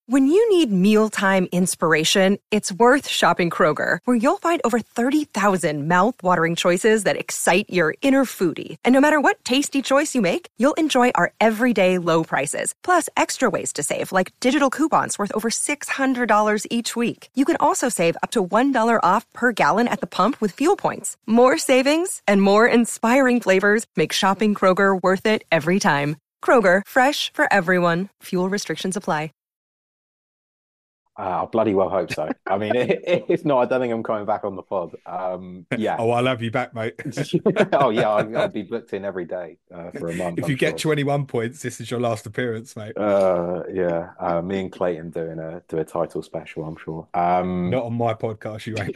When you need mealtime inspiration, it's worth shopping Kroger, where you'll find over 30,000 mouth-watering choices that excite your inner foodie. And no matter what tasty choice you make, you'll enjoy our everyday low prices, plus extra ways to save, like digital coupons worth over $600 each week. You can also save up to $1 off per gallon at the pump with fuel points. More savings and more inspiring flavors make shopping Kroger worth it every time. Kroger, fresh for everyone. Fuel restrictions apply. I bloody well hope so. I mean, if not, I don't think I'm coming back on the pod. Yeah. Oh, I'll have you back, mate. Oh, yeah, I'll be booked in every day for a month. If you get 21 points, this is your last appearance, mate. Yeah. Me and Clayton do a title special, I'm sure. Not on my podcast, you ain't.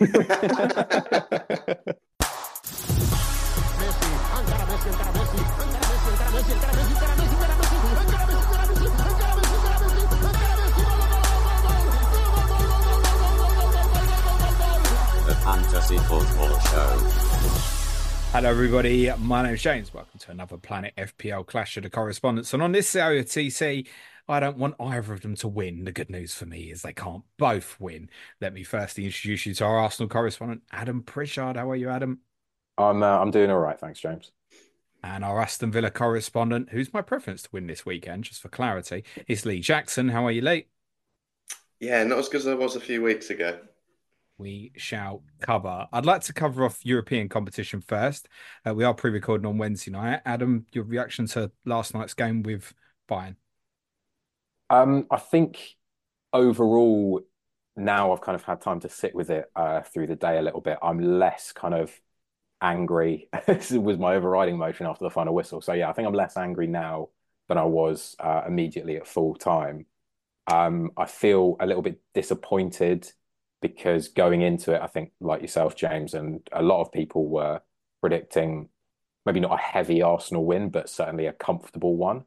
Fantasy Football Show. Hello, everybody. My name's James. Welcome to another Planet FPL Clash of the Correspondents. And on this area of TC, I don't want either of them to win. The good news for me is they can't both win. Let me firstly introduce you to our Arsenal correspondent, Adam Pritchard. How are you, Adam? I'm doing all right, thanks, James. And our Aston Villa correspondent, who's my preference to win this weekend, just for clarity, is Lee Jackson. How are you, Lee? Yeah, not as good as I was a few weeks ago. We shall cover. I'd like to cover off European competition first. We are pre-recording on Wednesday night. Adam, your reaction to last night's game with Bayern? I think overall, now I've kind of had time to sit with it through the day a little bit. I'm less kind of angry. This was my overriding emotion after the final whistle. So yeah, I think I'm less angry now than I was immediately at full time. I feel a little bit disappointed because going into it, I think like yourself, James, and a lot of people were predicting maybe not a heavy Arsenal win, but certainly a comfortable one.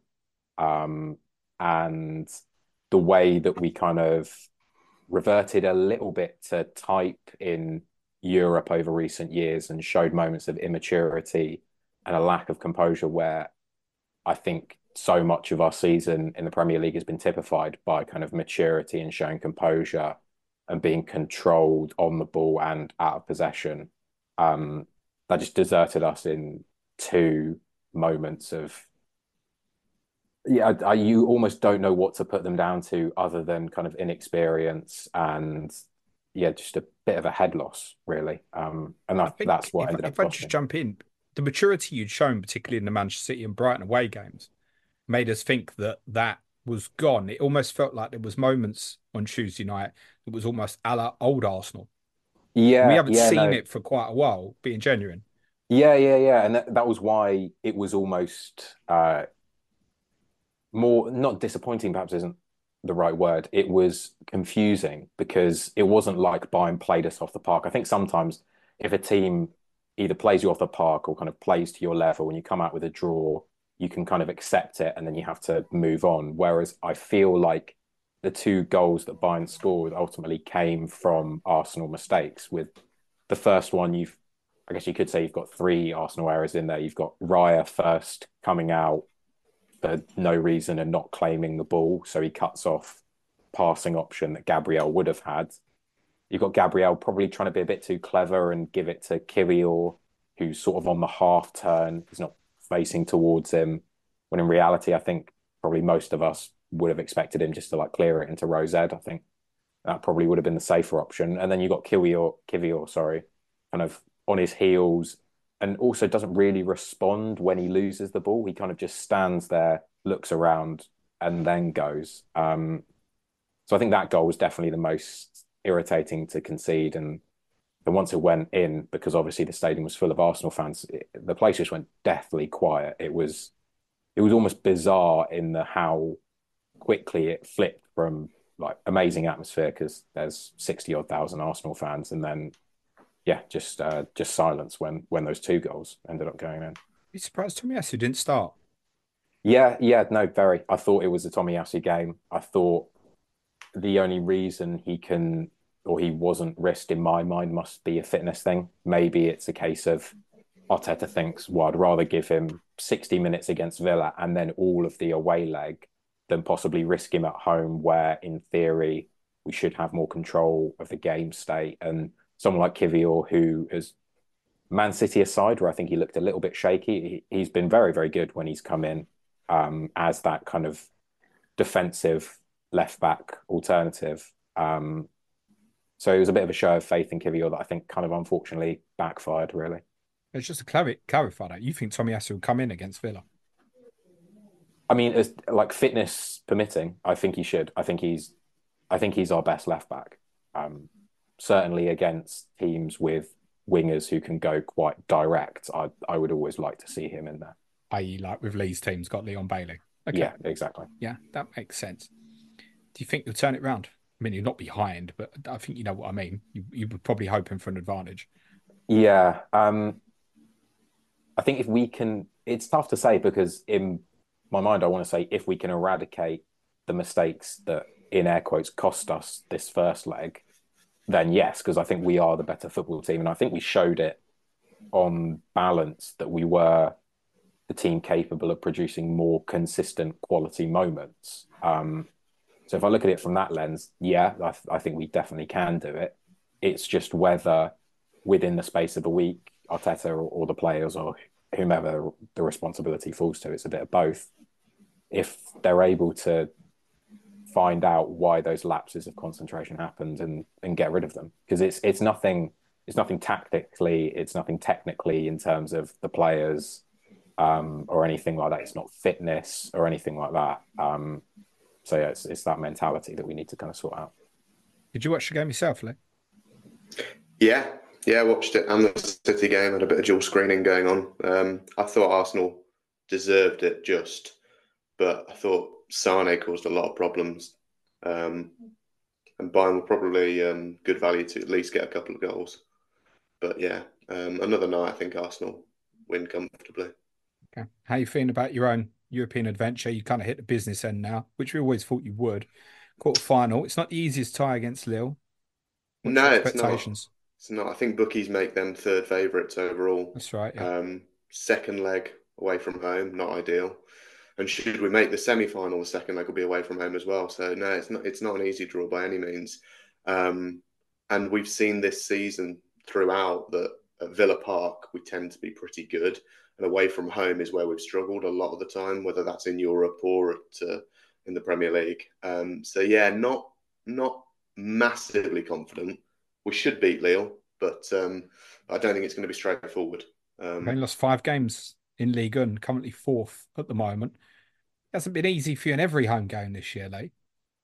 And the way that we kind of reverted a little bit to type in Europe over recent years and showed moments of immaturity and a lack of composure where I think so much of our season in the Premier League has been typified by kind of maturity and showing composure and being controlled on the ball and out of possession. That just deserted us in two moments of, you almost don't know what to put them down to other than kind of inexperience and, just a bit of a head loss, really. And that's what ended up costing. If I just jump in, the maturity you'd shown, particularly in the Manchester City and Brighton away games, made us think that was gone. It almost felt like there was moments on Tuesday night. It was almost a la old Arsenal. Yeah, we haven't seen it for quite a while, being genuine. Yeah. And that was why it was almost more, not disappointing, perhaps isn't the right word. It was confusing because it wasn't like Bayern played us off the park. I think sometimes if a team either plays you off the park or kind of plays to your level and you come out with a draw, you can kind of accept it and then you have to move on. Whereas I feel like the two goals that Bayern scored ultimately came from Arsenal mistakes. With the first one, I guess you could say you've got three Arsenal errors in there. You've got Raya first coming out for no reason and not claiming the ball. So he cuts off passing option that Gabriel would have had. You've got Gabriel probably trying to be a bit too clever and give it to Kiwior, who's sort of on the half turn. He's not facing towards him, when in reality, I think probably most of us would have expected him just to like clear it into Rosed. I think that probably would have been the safer option. And then you got Kiwior, kind of on his heels and also doesn't really respond when he loses the ball. He kind of just stands there, looks around and then goes. So I think that goal was definitely the most irritating to concede. And once it went in, because obviously the stadium was full of Arsenal fans, the place just went deathly quiet. It was almost bizarre in how quickly it flipped from like amazing atmosphere because there's 60 odd thousand Arsenal fans, and then just silence when those two goals ended up going in. You surprised Tomiyasu didn't start? Yeah, no, very. I thought it was a Tomiyasu game. I thought the only reason he wasn't risked in my mind must be a fitness thing. Maybe it's a case of Arteta thinks, well, I'd rather give him 60 minutes against Villa and then all of the away leg than possibly risk him at home, where in theory we should have more control of the game state. And someone like Kivior, who has Man City aside, where I think he looked a little bit shaky, he's been very, very good when he's come in as that kind of defensive left back alternative. So it was a bit of a show of faith in Kivior that I think kind of unfortunately backfired, really. It's just to clarify that. You think Tomiyasu will come in against Villa? I mean, as, like fitness permitting, I think he should. I think he's our best left back. Certainly against teams with wingers who can go quite direct, I would always like to see him in there. I.e., like with Lee's team's got Leon Bailey. Okay. Yeah, exactly. Yeah, that makes sense. Do you think you'll turn it round? I mean, you're not behind, but I think you know what I mean. You were probably hoping for an advantage. Yeah. I think if we can, it's tough to say because in my mind, I want to say if we can eradicate the mistakes that, in air quotes, cost us this first leg, then yes, because I think we are the better football team. And I think we showed it on balance that we were the team capable of producing more consistent quality moments. So if I look at it from that lens, yeah, I think we definitely can do it. It's just whether within the space of a week, Arteta or the players or whomever the responsibility falls to, it's a bit of both. If they're able to find out why those lapses of concentration happened and get rid of them, because it's nothing tactically, it's nothing technically in terms of the players or anything like that. It's not fitness or anything like that. So yeah, it's that mentality that we need to kind of sort out. Did you watch the game yourself, Lee? Yeah, I watched it and the City game. Had a bit of dual screening going on. I thought Arsenal deserved it but I thought Sane caused a lot of problems. And Bayern were probably good value to at least get a couple of goals. But yeah, another night, I think Arsenal win comfortably. Okay. How are you feeling about your own European adventure? You kind of hit the business end now, which we always thought you would. Quarter final. It's not the easiest tie against Lille. What's your expectations? It's not. I think bookies make them third favourites overall. That's right. Yeah. Second leg away from home, not ideal. And should we make the semi-final, the second leg will be away from home as well. So no, it's not an easy draw by any means. And we've seen this season throughout that at Villa Park we tend to be pretty good, and away from home is where we've struggled a lot of the time, whether that's in Europe or in the Premier League. So yeah, not massively confident. We should beat Lille, but I don't think it's going to be straightforward. We've only lost 5 games in Ligue 1, currently 4th at the moment. It hasn't been easy for you in every home game this year, Lee.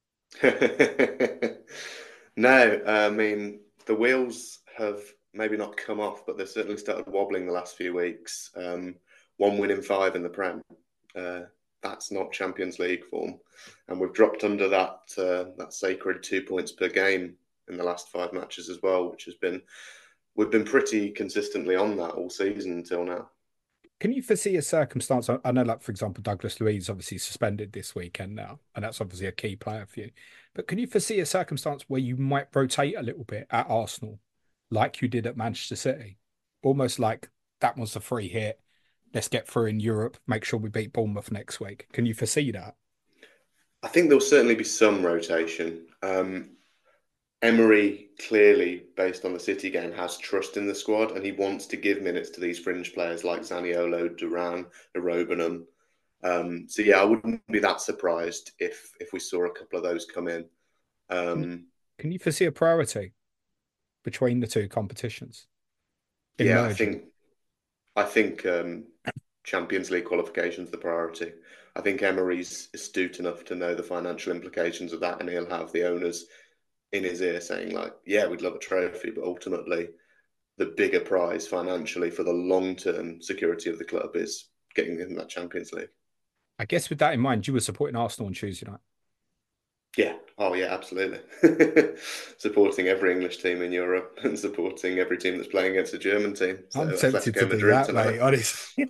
No, I mean, the wheels have maybe not come off, but they've certainly started wobbling the last few weeks. 1 win in 5 in the Prem. That's not Champions League form. And we've dropped under that sacred 2 points per game in the last 5 matches as well, which has been, we've been pretty consistently on that all season until now. Can you foresee a circumstance? I know, like, for example, Douglas Luiz obviously suspended this weekend now, and that's obviously a key player for you. But can you foresee a circumstance where you might rotate a little bit at Arsenal, like you did at Manchester City? Almost like that was a free hit. Let's get through in Europe, make sure we beat Bournemouth next week. Can you foresee that? I think there'll certainly be some rotation. Emery, clearly, based on the City game, has trust in the squad, and he wants to give minutes to these fringe players like Zaniolo, Duran, Irobanum. So yeah, I wouldn't be that surprised if we saw a couple of those come in. Can you foresee a priority between the two competitions? Yeah, I think Champions League qualification is the priority. I think Emery's astute enough to know the financial implications of that, and he'll have the owners in his ear saying, like, yeah, we'd love a trophy, but ultimately the bigger prize financially for the long-term security of the club is getting in that Champions League. I guess with that in mind, you were supporting Arsenal on Tuesday night. Yeah. Oh, yeah, absolutely. Supporting every English team in Europe and supporting every team that's playing against a German team. So I'm tempted to do that, tonight. Mate, honestly.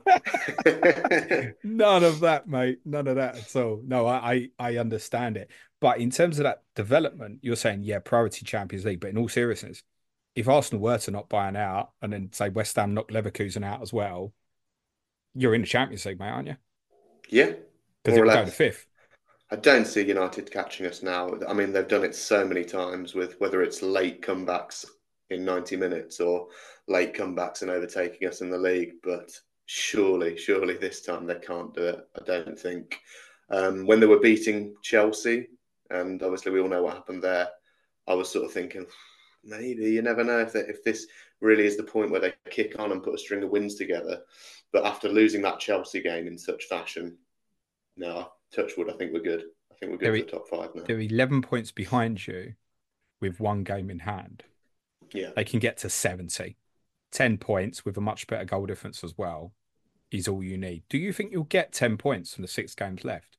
None of that, mate. None of that at all. No, I understand it. But in terms of that development, you're saying, yeah, priority Champions League. But in all seriousness, if Arsenal were to knock Bayern out and then, say, West Ham knock Leverkusen out as well, you're in the Champions League, mate, aren't you? Yeah. Because it would go to 5th. I don't see United catching us now. I mean, they've done it so many times with whether it's late comebacks in 90 minutes or late comebacks and overtaking us in the league. But surely this time they can't do it. I don't think. When they were beating Chelsea, and obviously we all know what happened there, I was sort of thinking, maybe you never know if this really is the point where they kick on and put a string of wins together. But after losing that Chelsea game in such fashion, no, touch wood, I think we're good. I think we're good for the top 5 now. They're 11 points behind you with 1 game in hand. Yeah. They can get to 70. 10 points with a much better goal difference as well is all you need. Do you think you'll get 10 points from the 6 games left?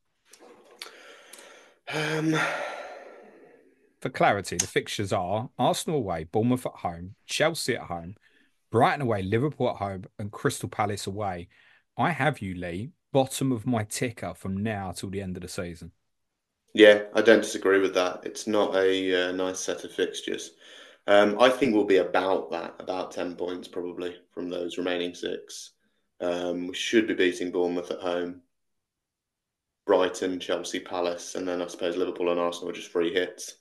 For clarity, the fixtures are Arsenal away, Bournemouth at home, Chelsea at home, Brighton away, Liverpool at home, and Crystal Palace away. I have you, Lee, bottom of my ticker from now till the end of the season. Yeah, I don't disagree with that. It's not a nice set of fixtures. I think we'll be about 10 points probably from those remaining 6. We should be beating Bournemouth at home, Brighton, Chelsea, Palace, and then I suppose Liverpool and Arsenal are just free hits.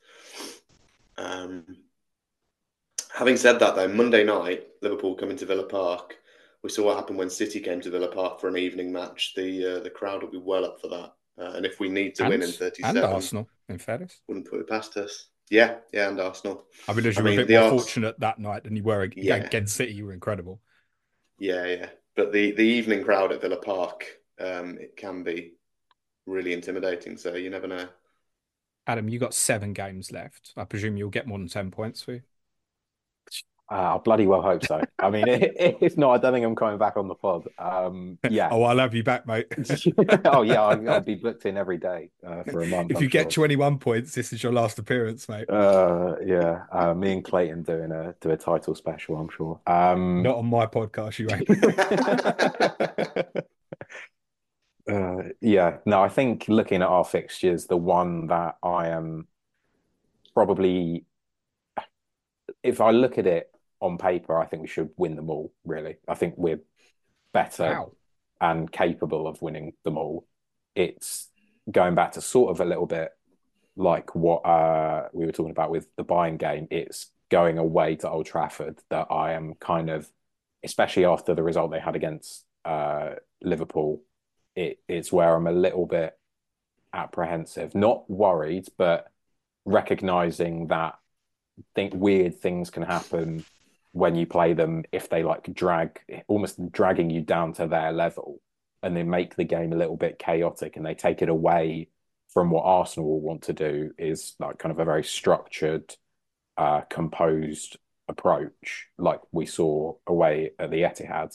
Having said that, though, Monday night, Liverpool coming to Villa Park, we saw what happened when City came to Villa Park for an evening match. The crowd will be well up for that. And if we need to win in 37... And Arsenal, in fairness. Wouldn't put it past us. Yeah, and Arsenal. I mean, you were a bit more fortunate that night than you were against City. You were incredible. Yeah. But the evening crowd at Villa Park, it can be really intimidating. So you never know. Adam, you got 7 games left. I presume you'll get more than 10 points for you. I bloody well hope so. I mean, if not, I don't think I'm coming back on the pod. Yeah. Oh, I'll have you back, mate. Oh, yeah, I'll be booked in every day for a month. If you get 21 points, this is your last appearance, mate. Yeah. Me and Clayton do a title special, I'm sure. Not on my podcast, you ain't. Yeah. No, I think looking at our fixtures, the one that I am probably, if I look at it on paper, I think we should win them all, really. I think we're better and capable of winning them all. It's going back to sort of a little bit like what we were talking about with the Bayern game. It's going away to Old Trafford that I am kind of, especially after the result they had against Liverpool, it's where I'm a little bit apprehensive. Not worried, but recognising that weird things can happen when you play them if they almost dragging you down to their level, and they make the game a little bit chaotic and they take it away from what Arsenal will want to do, is like kind of a very structured, composed approach like we saw away at the Etihad.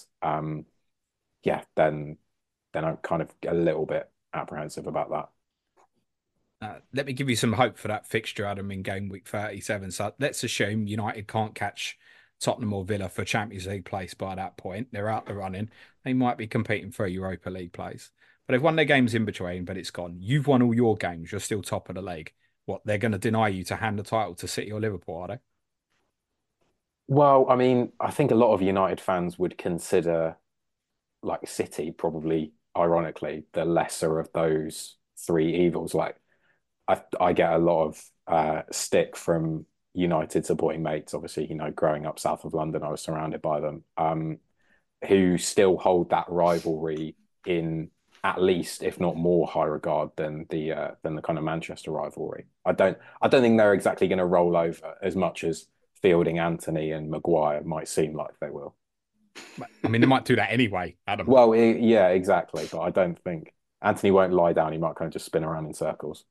Then I'm kind of a little bit apprehensive about that. Let me give you some hope for that fixture, Adam, in game week 37. So let's assume United can't catch Tottenham or Villa for Champions League place by that point. They're out the running. They might be competing for a Europa League place. But they've won their games in between, but it's gone. You've won all your games. You're still top of the league. What, they're going to deny you to hand the title to City or Liverpool, are they? Well, I mean, I think a lot of United fans would consider like City probably, ironically, the lesser of those 3 evils. Like, I get a lot of stick from United supporting mates. Obviously, growing up south of London, I was surrounded by them, who still hold that rivalry in at least, if not more, high regard than the kind of Manchester rivalry. I don't think they're exactly going to roll over as much as Fielding, Antony, and Maguire might seem like they will. I mean, they might do that anyway, Adam. Well, yeah, exactly. But I don't think Antony won't lie down. He might kind of just spin around in circles.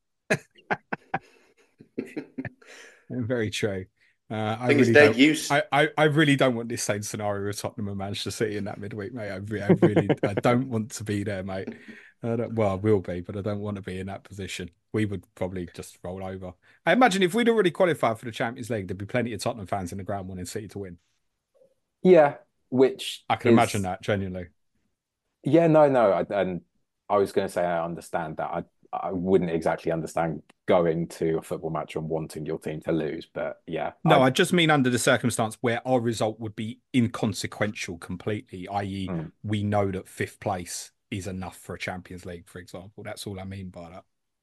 Very true. I think it's their use. I really don't want this same scenario with Tottenham and Manchester City in that midweek, mate. I really I don't want to be there, mate. Well, I will be, but I don't want to be in that position. We would probably just roll over. I imagine if we'd already qualified for the Champions League, there'd be plenty of Tottenham fans in the ground wanting City to win. Yeah, which I can imagine that, genuinely. Yeah, no. And I was going to say I understand that. I wouldn't exactly understand going to a football match and wanting your team to lose, but yeah. No, I just mean under the circumstance where our result would be inconsequential completely, i.e. we know that 5th place is enough for a Champions League, for example. That's all I mean by that.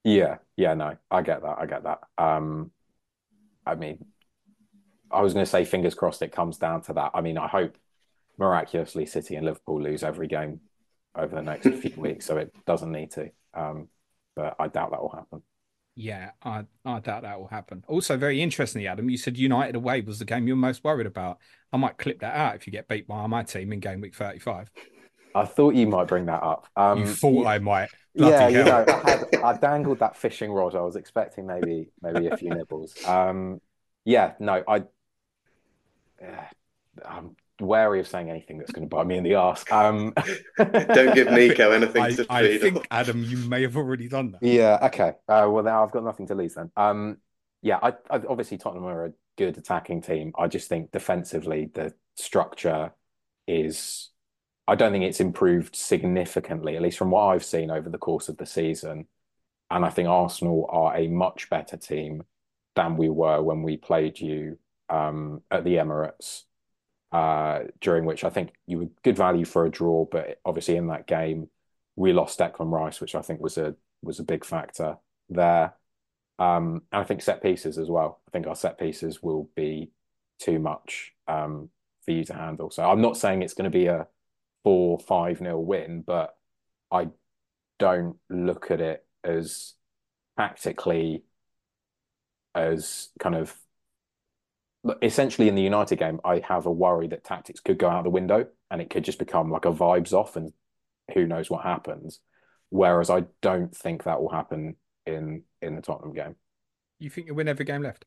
Yeah, no, I get that. I get that. I mean, I was going to say fingers crossed it comes down to that. I mean, I hope miraculously City and Liverpool lose every game over the next few weeks, so it doesn't need to. But I doubt that will happen. Yeah, I doubt that will happen. Also, very interestingly, Adam, you said United away was the game you're most worried about. I might clip that out if you get beat by my team in game week 35. I thought you might bring that up. You thought I might. Yeah, Bloody hell. I dangled that fishing rod. I was expecting maybe a few nibbles. Yeah, no, uh, I'm wary of saying anything that's going to bite me in the arse. Don't give Nico anything to I feed think, off. Adam, you may have already done that. Yeah, okay. Well, now I've got nothing to lose then. Yeah, I obviously Tottenham are a good attacking team. I just think defensively the structure is. I don't think it's improved significantly, at least from what I've seen over the course of the season. And I think Arsenal are a much better team than we were when we played you at the Emirates, during which I think you were good value for a draw, but obviously in that game we lost Declan Rice, which I think was a big factor there. And I think set pieces as well. I think our set pieces will be too much for you to handle. So I'm not saying it's going to be a 4-5-0 win, but I don't look at it as tactically as kind of essentially in the United game. I have a worry that tactics could go out the window and it could just become like a vibes off and who knows what happens. Whereas I don't think that will happen in the Tottenham game. You think you'll win every game left?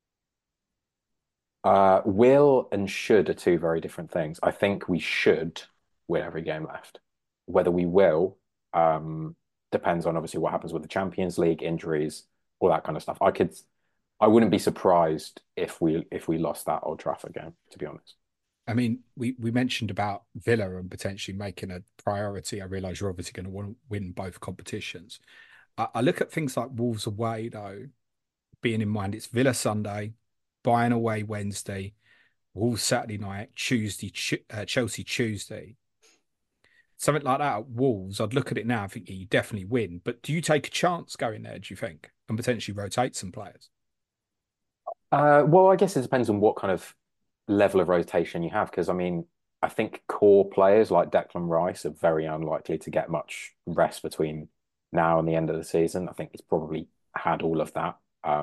Will and should are two very different things. I think we should win every game left. Whether we will depends on obviously what happens with the Champions League, injuries, all that kind of stuff. I wouldn't be surprised if we lost that Old Trafford game, to be honest. I mean, we mentioned about Villa and potentially making a priority. I realise you're obviously going to want to win both competitions. I look at things like Wolves away, though, being in mind it's Villa Sunday, Bayern away Wednesday, Wolves Saturday night, Chelsea Tuesday. Something like that at Wolves, I'd look at it now and think, yeah, you definitely win. But do you take a chance going there, do you think, and potentially rotate some players? Well, I guess it depends on what kind of level of rotation you have, because I mean, I think core players like Declan Rice are very unlikely to get much rest between now and the end of the season. I think he's probably had all of that.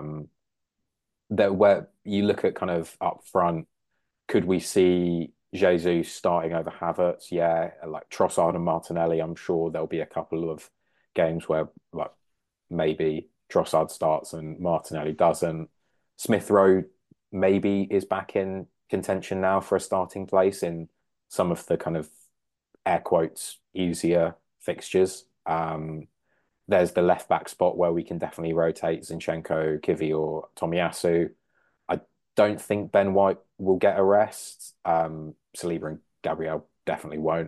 That where you look at kind of up front, could we see Jesus starting over Havertz? Yeah, like Trossard and Martinelli. I'm sure there'll be a couple of games where like maybe Trossard starts and Martinelli doesn't. Smith Rowe maybe is back in contention now for a starting place in some of the kind of air quotes easier fixtures. There's the left back spot where we can definitely rotate Zinchenko, Kivi, or Tomiyasu. I don't think Ben White will get a rest. Saliba and Gabriel definitely won't.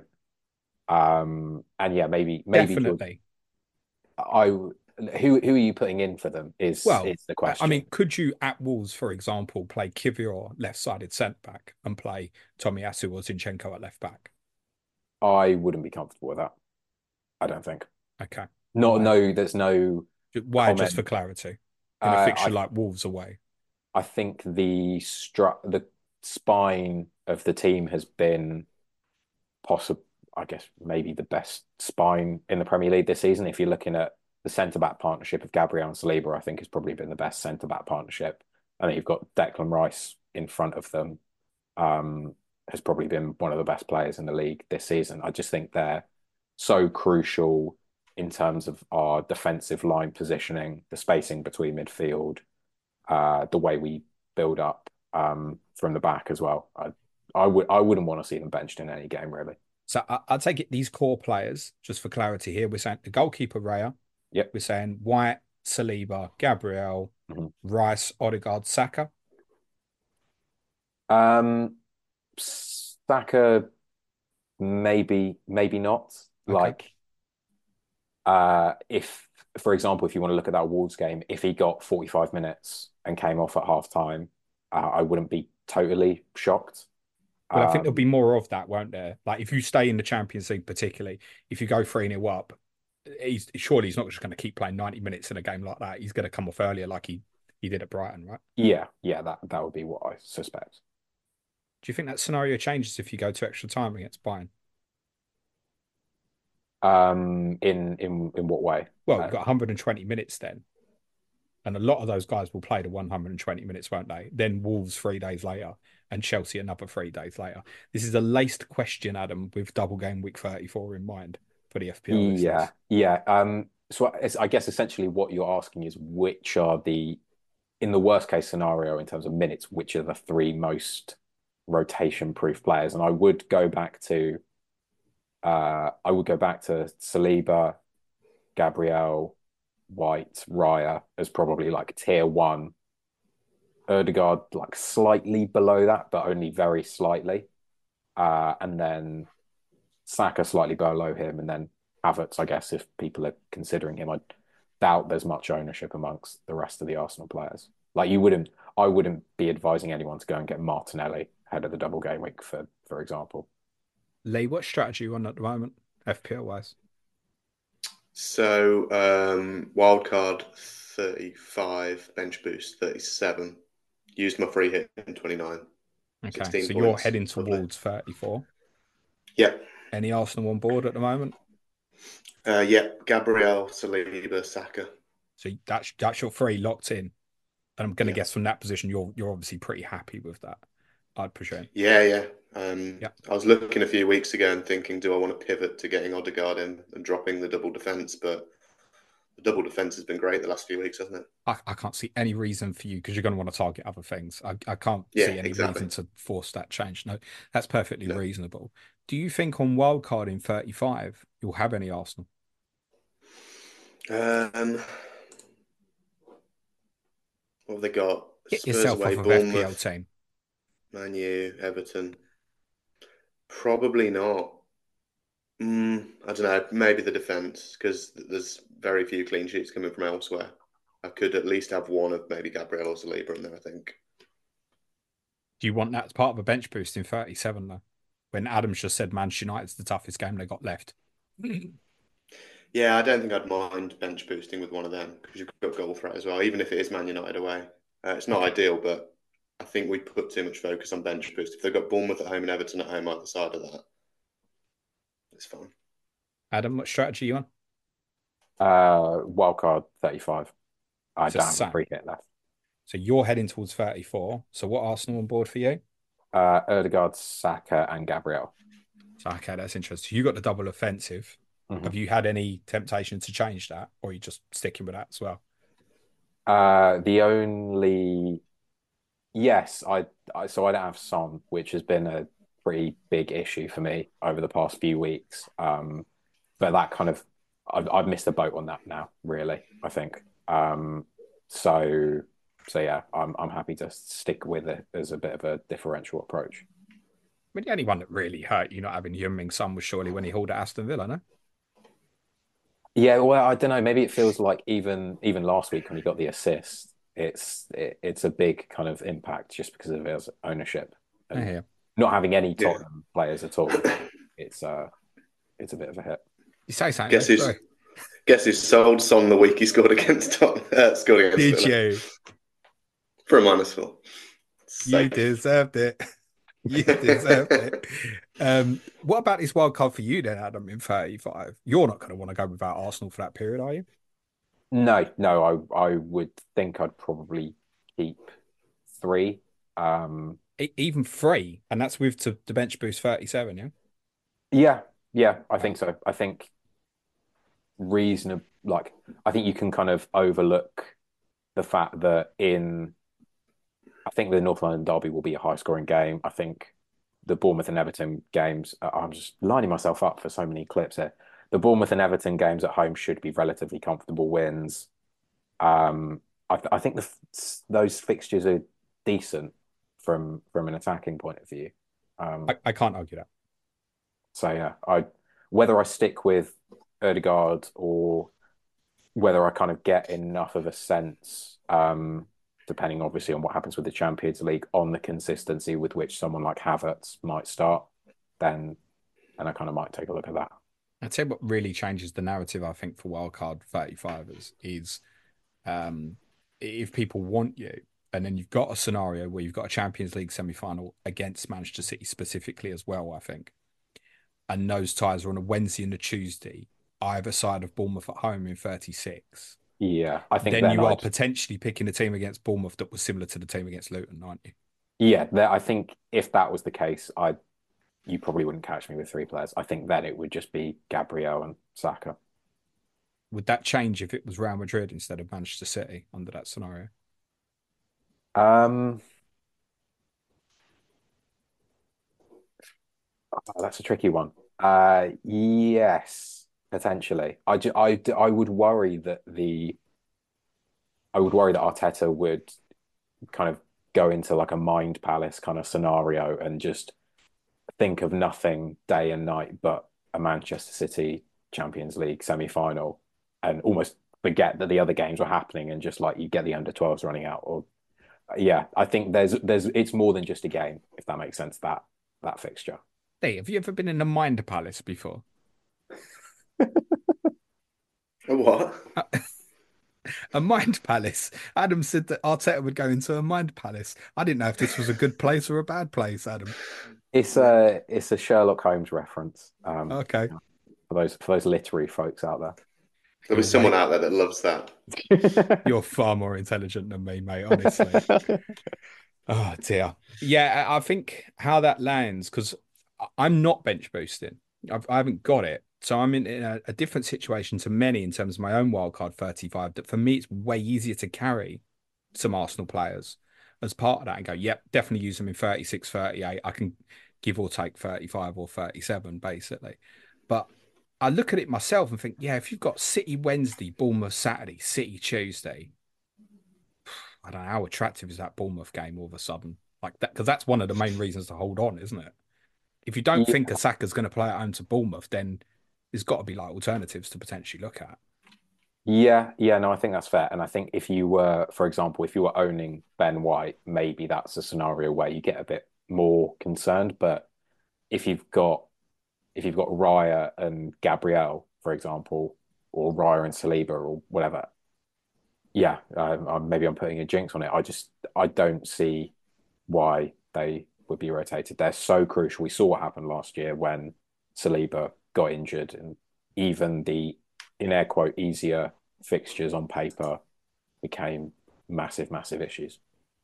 And yeah, maybe Definitely. I who are you putting in for them Well, is the question. I mean, could you at Wolves, for example, play Kivior left-sided centre back and play Tomiyasu or Zinchenko at left back? I wouldn't be comfortable with that. I don't think. Okay. Not Why? no. There's no Why, just comment. for clarity, in a fixture I like Wolves away? I think the spine of the team has been possible. I guess maybe the best spine in the Premier League this season. If you're looking at the centre back partnership of Gabriel and Saliba, I think has probably been the best centre back partnership. I think you've got Declan Rice in front of them. Has probably been one of the best players in the league this season. I just think they're so crucial in terms of our defensive line positioning, the spacing between midfield, the way we build up from the back as well. I wouldn't want to see them benched in any game really. So I'll take it these core players, just for clarity here. We're saying the goalkeeper, Raya. Yep. We're saying White, Saliba, Gabriel, Rice, Odegaard, Saka. Saka, maybe not. Okay. Like, if, for example, if you want to look at that Wolves game, if he got 45 minutes and came off at half time, I wouldn't be totally shocked. But I think there'll be more of that, won't there? Like if you stay in the Champions League, particularly if you go 3-0 up, he's not just going to keep playing 90 minutes in a game like that. He's going to come off earlier like he did at Brighton, right? Yeah, that would be what I suspect. Do you think that scenario changes if you go to extra time against Bayern? In what way? Well, you've got 120 minutes then. And a lot of those guys will play the 120 minutes, won't they? Then Wolves 3 days later and Chelsea another 3 days later. This is a laced question, Adam, with double game week 34 in mind for the FPL listeners. Yeah. So I guess essentially what you're asking is which are in the worst case scenario in terms of minutes, which are the three most rotation proof players? And I would go back to Saliba, Gabriel, White, Raya as probably like tier one. Ødegaard like slightly below that, but only very slightly. And then Saka slightly below him, and then Havertz, I guess, if people are considering him. I doubt there's much ownership amongst the rest of the Arsenal players. Like I wouldn't be advising anyone to go and get Martinelli ahead of the double game week, for example. Lee, what strategy are you on at the moment, FPL wise? So wildcard 35, bench boost 37. Used my free hit in 29. Okay, so you're heading towards 34. Yeah. Any Arsenal on board at the moment? Yeah, Gabriel, Saliba, Saka. So that's your three locked in. And I'm going to guess from that position, you're obviously pretty happy with that, I'd presume. Yeah. I was looking a few weeks ago and thinking, do I want to pivot to getting Ødegaard in and dropping the double defence? But the double defence has been great the last few weeks, hasn't it? I can't see any reason for you, because you're going to want to target other things. I can't see any reason to force that change. No, that's perfectly reasonable. Do you think on wildcard in 35, you'll have any Arsenal? What have they got? Get Spurs yourself away, off of Bournemouth, FPL team. Man U, Everton. Probably not. I don't know. Maybe the defence, because there's very few clean sheets coming from elsewhere. I could at least have one of maybe Gabriel or Saliba in there, I think. Do you want that as part of a bench boost in 37, though? When Adams just said Manchester United's the toughest game they got left. Yeah, I don't think I'd mind bench boosting with one of them, because you've got goal threat as well, even if it is Man United away. It's not ideal, but I think we'd put too much focus on bench boost. If they've got Bournemouth at home and Everton at home either side of that, it's fine. Adam, what strategy are you on? Wildcard 35. I So don't have a Sam. free hit left. So you're heading towards 34. So what Arsenal on board for you? Ødegaard, Saka, and Gabriel. So, okay, that's interesting. You got the double offensive. Mhm. Have you had any temptation to change that, or are you just sticking with that as well? Yes, so I don't have Son, which has been a pretty big issue for me over the past few weeks. But that kind of I've missed the boat on that now, really, I think. So yeah, I'm happy to stick with it as a bit of a differential approach. I mean, the only one that really hurt you not having Heung-min Son was surely when he hauled at Aston Villa, no? Yeah, well, I don't know. Maybe it feels like even last week when he got the assist, it's a big kind of impact just because of his ownership and Yeah. not having any Tottenham players at all. It's a bit of a hit. You say something. Guess who's sold Son the week he scored against Tottenham? Did Villa. you? For a -4. You deserved it. You deserved it. What about this wild card for you then, Adam, in 35? You're not going to want to go without Arsenal for that period, are you? No. I would think I'd probably keep 3. Even 3, and that's with the bench boost 37, yeah? Yeah, I think so. I think reasonable. Like, I think you can kind of overlook the fact that I think the North London derby will be a high-scoring game. I think the Bournemouth and Everton games. I'm just lining myself up for so many clips here. The Bournemouth and Everton games at home should be relatively comfortable wins. I think those fixtures are decent from an attacking point of view. I can't argue that. So yeah, whether I stick with Ødegaard or whether I kind of get enough of a sense, depending obviously on what happens with the Champions League, on the consistency with which someone like Havertz might start, then I kind of might take a look at that. I'd say what really changes the narrative, I think, for Wildcard 35 is if people want you, and then you've got a scenario where you've got a Champions League semi-final against Manchester City specifically as well, I think. And those ties are on a Wednesday and a Tuesday, either side of Bournemouth at home in 36. Yeah, I think Then you are potentially picking a team against Bournemouth that was similar to the team against Luton, aren't you? Yeah, I think if that was the case, you probably wouldn't catch me with three players. I think then it would just be Gabriel and Saka. Would that change if it was Real Madrid instead of Manchester City under that scenario? Oh, that's a tricky one. Yes, potentially. I would worry that Arteta would kind of go into like a mind palace kind of scenario and just think of nothing day and night but a Manchester City Champions League semi-final and almost forget that the other games were happening and just like you get the under 12s running out. Or yeah, I think there's it's more than just a game, if that makes sense, that fixture. Hey, have you ever been in a mind palace before? A what? A mind palace. Adam said that Arteta would go into a mind palace. I didn't know if this was a good place or a bad place, Adam. It's a Sherlock Holmes reference. Okay. For those literary folks out there. There was someone out there that loves that. You're far more intelligent than me, mate, honestly. Oh dear. Yeah, I think how that lands, because I'm not bench boosting. I haven't got it. So I'm in a different situation to many in terms of my own wildcard 35. That for me, it's way easier to carry some Arsenal players as part of that and go, yep, definitely use them in 36, 38. I can give or take 35 or 37, basically. But I look at it myself and think, yeah, if you've got City Wednesday, Bournemouth Saturday, City Tuesday, I don't know how attractive is that Bournemouth game all of a sudden, like that, because that's one of the main reasons to hold on, isn't it? If you don't think Saka's going to play at home to Bournemouth, then there's got to be like alternatives to potentially look at. Yeah, no, I think that's fair. And I think if you were, for example, if you were owning Ben White, maybe that's a scenario where you get a bit more concerned. But if you've got Raya and Gabriel, for example, or Raya and Saliba or whatever, yeah, maybe I'm putting a jinx on it. I don't see why they would be rotated. They're so crucial. We saw what happened last year when Saliba got injured, and even the, in air quote, easier fixtures on paper became massive, massive issues.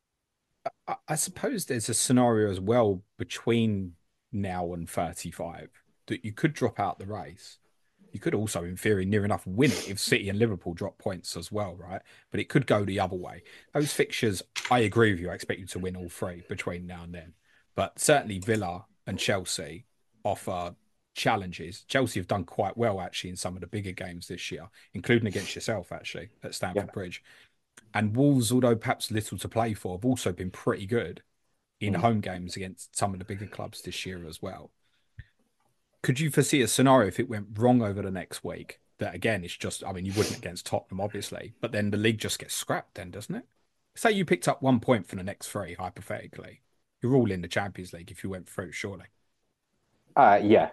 I suppose there's a scenario as well between now and 35 that you could drop out the race. You could also, in theory, near enough win it if City and Liverpool drop points as well, right? But it could go the other way. Those fixtures, I agree with you. I expect you to win all three between now and then. But certainly Villa and Chelsea offer challenges. Chelsea have done quite well, actually, in some of the bigger games this year, including against yourself, actually, at Stamford Bridge. And Wolves, although perhaps little to play for, have also been pretty good in home games against some of the bigger clubs this year as well. Could you foresee a scenario if it went wrong over the next week? That again, it's just, I mean, you wouldn't against Tottenham, obviously, but then the league just gets scrapped then, doesn't it? Say you picked up 1 point for the next three, hypothetically. You're all in the Champions League if you went through, surely. Yeah,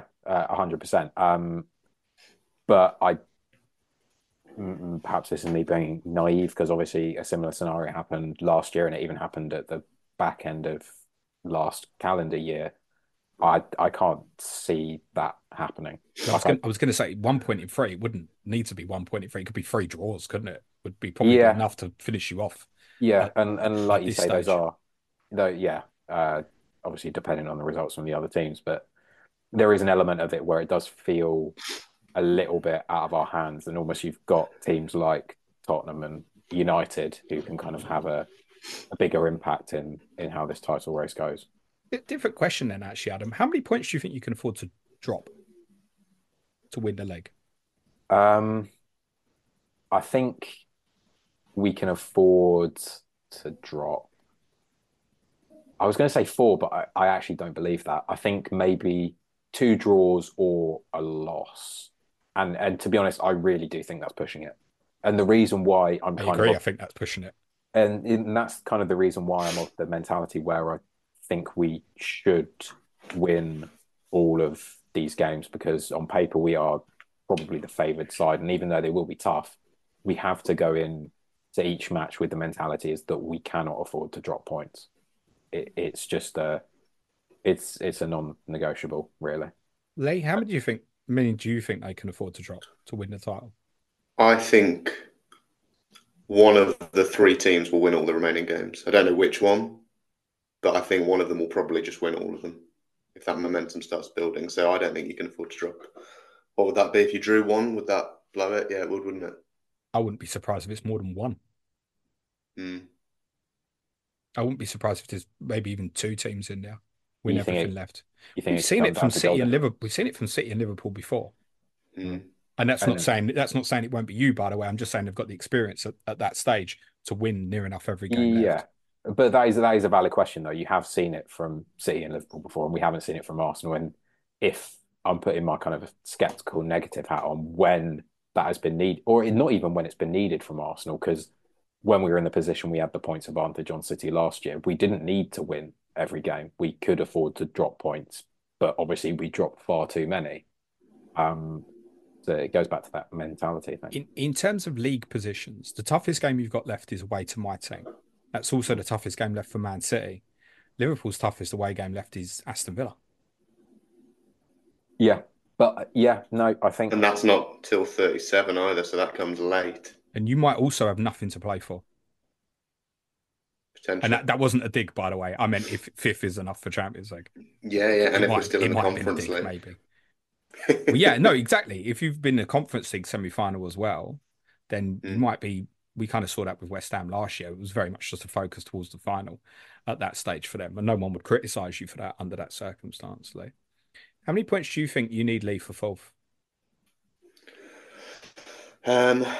100%. But perhaps this is me being naive because obviously a similar scenario happened last year and it even happened at the back end of last calendar year. I can't see that happening. I was going to say 1 point in three. It wouldn't need to be 1 point in three. It could be three draws, couldn't it? Would be probably enough to finish you off. Yeah, and like you say, those are, though. Obviously depending on the results from the other teams, but there is an element of it where it does feel a little bit out of our hands, and almost you've got teams like Tottenham and United who can kind of have a bigger impact in how this title race goes. Different question then, actually, Adam. How many points do you think you can afford to drop to win the leg? I think we can afford to drop. I was going to say 4, but I actually don't believe that. I think maybe 2 draws or a loss. And to be honest, I really do think that's pushing it. And the reason why I think that's pushing it. And that's kind of the reason why I'm of the mentality where I think we should win all of these games because on paper we are probably the favoured side, and even though they will be tough, we have to go in to each match with the mentality is that we cannot afford to drop points. It's just it's a non-negotiable, really. Lee, how many do you think they can afford to drop to win the title? I think one of the three teams will win all the remaining games. I don't know which one, but I think one of them will probably just win all of them if that momentum starts building. So I don't think you can afford to drop. What would that be if you drew one? Would that blow it? Yeah, it would, wouldn't it? I wouldn't be surprised if it's more than one. I wouldn't be surprised if there's maybe even two teams in there with everything left. We've seen it from City and Liverpool. We've seen it from City and Liverpool before. And that's not saying it won't be you, by the way. I'm just saying they've got the experience at that stage to win near enough every game left. But that is a valid question, though. You have seen it from City and Liverpool before, and we haven't seen it from Arsenal. And if I'm putting my kind of skeptical negative hat on when that has been needed, or not even when it's been needed from Arsenal, because when we were in the position we had the points advantage on City last year, we didn't need to win every game. We could afford to drop points, but obviously we dropped far too many. So it goes back to that mentality thing. In terms of league positions, the toughest game you've got left is away to my team. That's also the toughest game left for Man City. Liverpool's toughest away game left is Aston Villa. Yeah, but I think... And that's not till 37 either, so that comes late. And you might also have nothing to play for. Potentially. And that wasn't a dig, by the way. I meant if fifth is enough for Champions League. Yeah, and if we're still in the Conference League. Maybe. Well, yeah, no, exactly. If you've been in the Conference League semi-final as well, then you might be... We kind of saw that with West Ham last year. It was very much just a focus towards the final at that stage for them. And no one would criticise you for that under that circumstance, Lee. How many points do you think you need, Lee, for fourth? I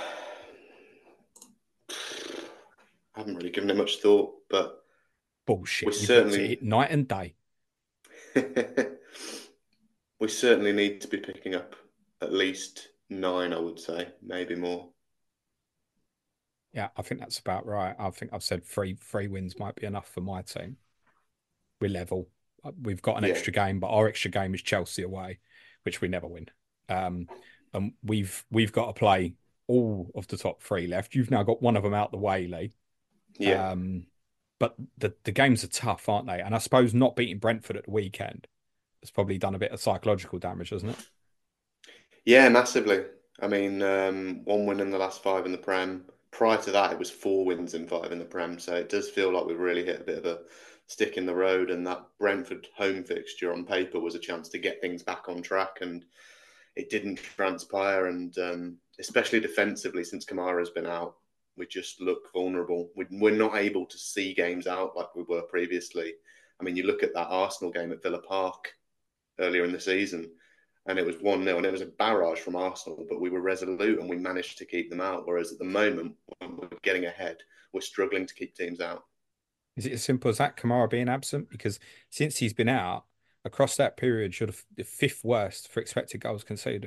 haven't really given it much thought, but... Bullshit. We certainly... Night and day. We certainly need to be picking up at least 9, I would say. Maybe more. Yeah, I think that's about right. I think I've said three wins might be enough for my team. We're level. We've got an extra game, but our extra game is Chelsea away, which we never win. And we've got to play all of the top 3 left. You've now got one of them out the way, Lee. Yeah. But the games are tough, aren't they? And I suppose not beating Brentford at the weekend has probably done a bit of psychological damage, hasn't it? Yeah, massively. I mean, 1 win in the last 5 in the Prem. Prior to that, it was 4 wins in 5 in the Prem. So it does feel like we've really hit a bit of a stick in the road. And that Brentford home fixture on paper was a chance to get things back on track. And it didn't transpire. And especially defensively, since Kamara's been out, we just look vulnerable. We're not able to see games out like we were previously. I mean, you look at that Arsenal game at Villa Park earlier in the season, and it was 1-0, and it was a barrage from Arsenal, but we were resolute and we managed to keep them out. Whereas at the moment, when we're getting ahead, we're struggling to keep teams out. Is it as simple as that, Kamara being absent? Because since he's been out, across that period, you're the 5th worst for expected goals conceded.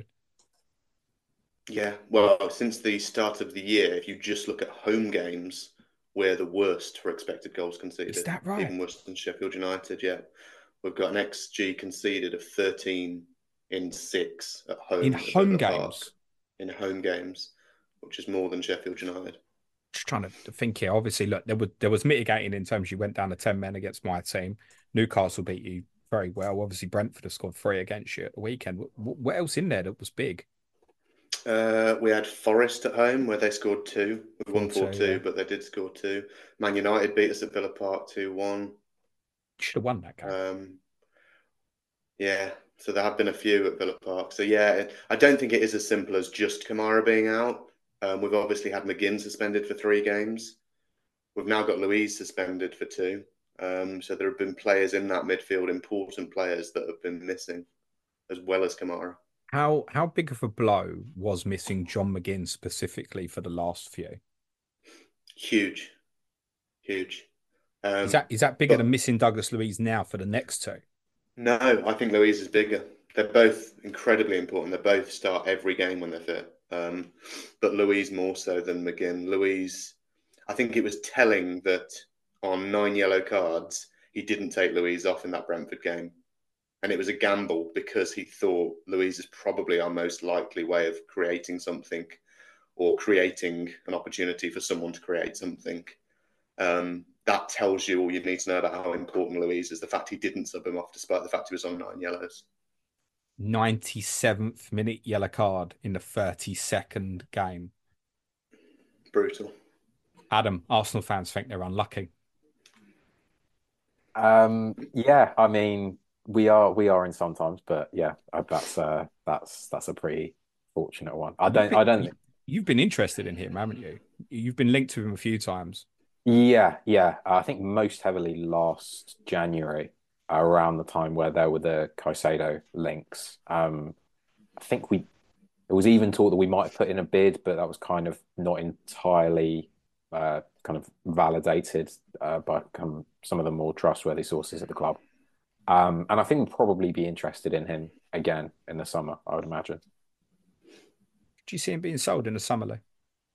Yeah, well, since the start of the year, if you just look at home games, we're the worst for expected goals conceded. Is that right? Even worse than Sheffield United, yeah. We've got an XG conceded of 13 in 6 at home. In home games? In home games, which is more than Sheffield United. Just trying to think here. Obviously, look, there was mitigating in terms you went down to 10 men against my team. Newcastle beat you very well. Obviously, Brentford have scored 3 against you at the weekend. What else in there that was big? We had Forest at home where they scored 2. We won 4-2, yeah. But they did score 2. Man United beat us at Villa Park 2-1. Should have won that game. Yeah, so there have been a few at Villa Park. So yeah, I don't think it is as simple as just Kamara being out. We've obviously had McGinn suspended for 3 games. We've now got Luiz suspended for 2. So there have been players in that midfield, important players that have been missing, as well as Kamara. How big of a blow was missing John McGinn specifically for the last few? Huge. Is that bigger than missing Douglas Luiz now for the next 2? No, I think Luiz is bigger. They're both incredibly important. They both start every game when they're fit. But Luiz more so than McGinn. Luiz, I think it was telling that on 9 yellow cards, he didn't take Luiz off in that Brentford game. And it was a gamble because he thought Luiz is probably our most likely way of creating something or creating an opportunity for someone to create something. That tells you all you need to know about how important Luiz is. The fact he didn't sub him off despite the fact he was on 9 yellows. 97th minute yellow card in the 32nd game. Brutal. Adam, Arsenal fans think they're unlucky. Yeah, I mean, we are in sometimes, but yeah, that's a pretty fortunate one. I don't. You've been interested in him, haven't you? You've been linked to him a few times. Yeah. I think most heavily last January, around the time where there were the Caicedo links. I think it was even talk that we might have put in a bid, but that was kind of not entirely kind of validated by some of the more trustworthy sources at the club. And I think we'll probably be interested in him again in the summer, I would imagine. Do you see him being sold in the summer, Lee?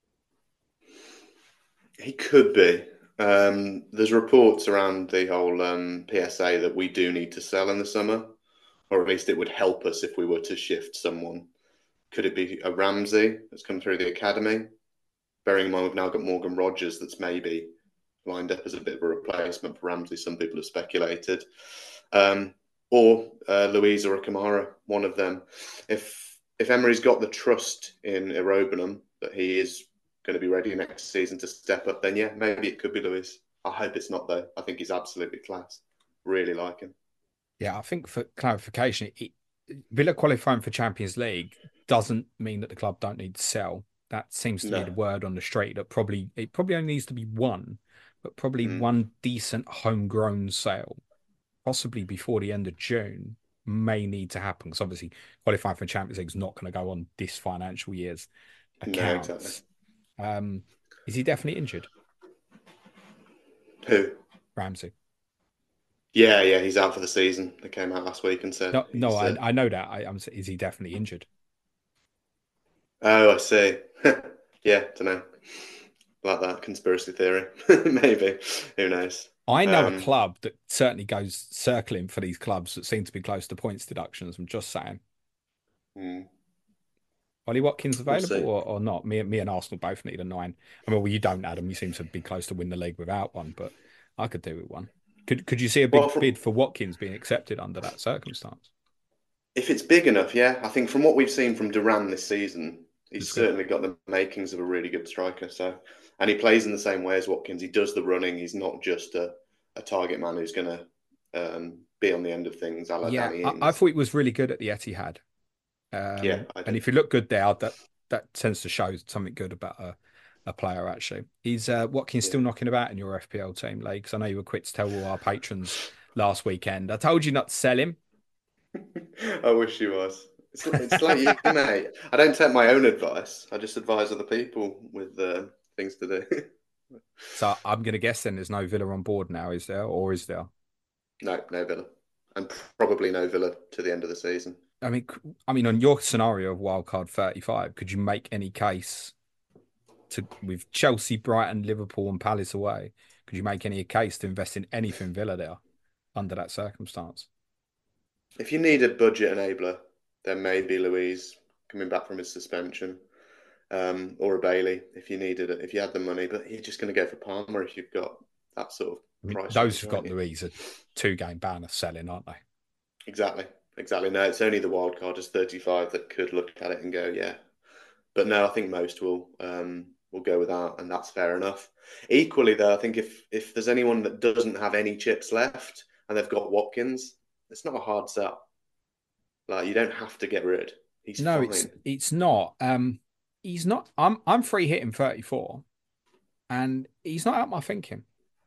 He could be. There's reports around the whole PSA that we do need to sell in the summer, or at least it would help us if we were to shift someone. Could it be a Ramsey that's come through the academy? Bearing in mind we've now got Morgan Rogers that's maybe lined up as a bit of a replacement for Ramsey. Some people have speculated. Or Luiz or a Kamara, one of them. If Emery's got the trust in Irobanum that he is going to be ready next season to step up, then yeah, maybe it could be Luiz. I hope it's not, though. I think he's absolutely class. Really like him. Yeah, I think for clarification, Villa qualifying for Champions League doesn't mean that the club don't need to sell. That seems to be the word on the street. That it probably only needs to be one, but probably one decent homegrown sale, possibly before the end of June, may need to happen. Because obviously qualifying for Champions League is not going to go on this financial year's accounts. No, exactly. Is he definitely injured? Who? Ramsey. Yeah, he's out for the season. They came out last week and said. No, I know that. I'm saying, is he definitely injured? Oh, I see. Yeah, don't know. Like that conspiracy theory, maybe. Who knows? I know a club that certainly goes circling for these clubs that seem to be close to points deductions. I'm just saying. Ollie Watkins available or not? Me and Arsenal both need a 9. I mean, well, you don't, Adam. You seem to be close to win the league without one, but I could do with one. Could you see a big bid for Watkins being accepted under that circumstance? If it's big enough, yeah. I think from what we've seen from Duran this season, he's certainly got the makings of a really good striker. So, and he plays in the same way as Watkins. He does the running. He's not just a target man who's going to be on the end of things. Danny Ings. I thought he was really good at the Etihad. And if you look good there, that tends to show something good about a player, actually. Is Watkins still knocking about in your FPL team, Lee? Because I know you were quick to tell all our patrons last weekend. I told you not to sell him. I wish he was. It's like you, mate. I don't take my own advice. I just advise other people with things to do. So I'm going to guess then there's no Villa on board now, is there? Or is there? No Villa. And probably no Villa to the end of the season. I mean, on your scenario of wildcard 35, could you make any case with Chelsea, Brighton, Liverpool, and Palace away? Could you make any case to invest in anything Villa there under that circumstance? If you need a budget enabler, then maybe Luiz coming back from his suspension, or a Bailey if you needed it, if you had the money. But you're just going to go for Palmer if you've got that sort of price. Those who've got Luiz are 2-game ban of selling, aren't they? Exactly. No, it's only the wild card as 35 that could look at it and go, yeah. But no, I think most will go without, and that's fair enough. Equally, though, I think if there's anyone that doesn't have any chips left and they've got Watkins, it's not a hard sell. Like, you don't have to get rid. He's fine. It's not. He's not. I'm free hitting 34, and he's not out my thinking.